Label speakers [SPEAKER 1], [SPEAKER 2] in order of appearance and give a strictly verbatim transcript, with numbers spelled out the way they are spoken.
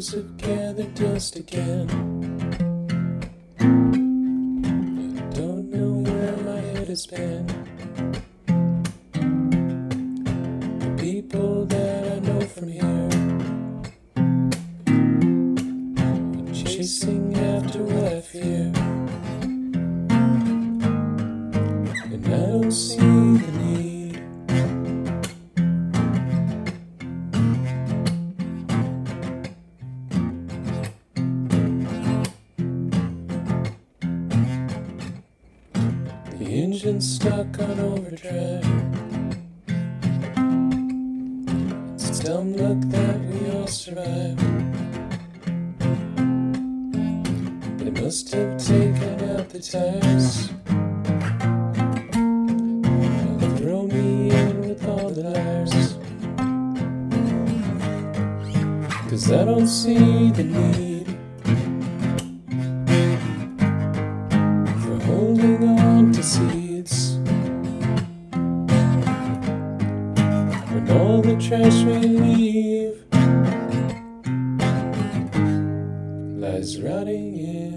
[SPEAKER 1] Heroes have gathered dust again. I don't know where my head has been. The people that I know from here are chasing after what I fear, and I don't see the need. The engine's stuck on overdrive. It's dumb luck that we all survived. They must have taken out the tires. They'll throw me in with all the liars, 'cause I don't see the need for holding on to seeds when all the trash we leave lies rotting in